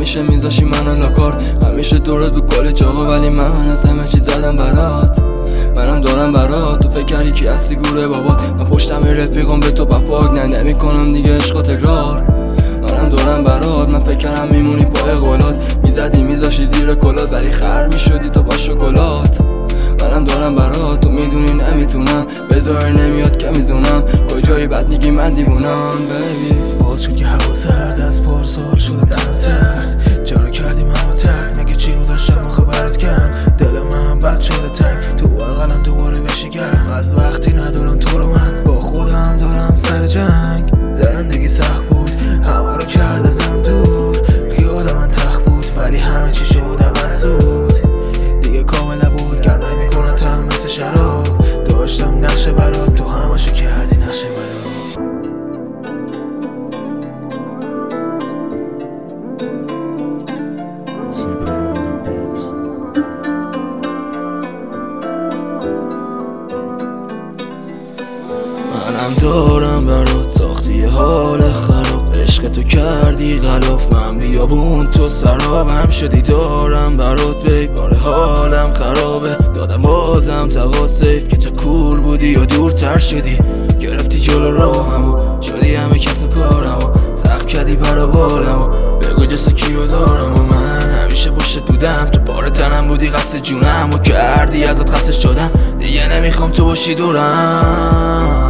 همیشه میذاشی منو لاکار، همیشه دورت بود کلی جاقا، ولی من از همه چی زدم برات. منم دارم برات، تو فکر کردی کی هستی گوره بابات. من پشتم رفیقم به تو وفاک، نه نمیکنم دیگه عشق تکرار. منم دارم برات، من فکر کردم میمونی پای قولات، میزدی میذاشی زیر کلات، ولی خر میشدی تو با شکلات. منم دارم برات، تو میدونی نمیتونم، بذار نمیاد که میزونم، کجایی بد میگی من دیوونم بیبی. باز شد که هوا سرد، از پارسال شدم تنها، چرا کردی منو ترک؟ مگه چی رو داشتم آخه برات کم؟ دل من بد شده تنگ، تو بغلم دوباره بشی گرم، از وقتی ندارم تو رو من با خودم دارم سر جنگ. زندگی سخت بود، همه رو کرد ازم دور، خیال من تخت بود ولی همه چی شد عوض زود. دیگه کامل بود گر نمیکنتم مثل شراب، داشتم نقشه برات، تو همشو کردی نقشه برات. منم دارم برات، ساختی حال خراب، عشق تو کردی غلاف، من بیابون تو سرابم شدی. دارم برات بیباره حالم خرابه، دادم بازم تقاس سیف که تو کول بودی یا دورتر شدی. گرفتی جلو راهمو، شدی همه کس کارمو، سخت کردی برا بالمو، بگو جسا کیو دارم. و من همیشه پشتت بودم، تو بار تنم بودی قصد جونم، و کردی ازت خسته شدم، دیگه نمیخوام تو باشی دورم.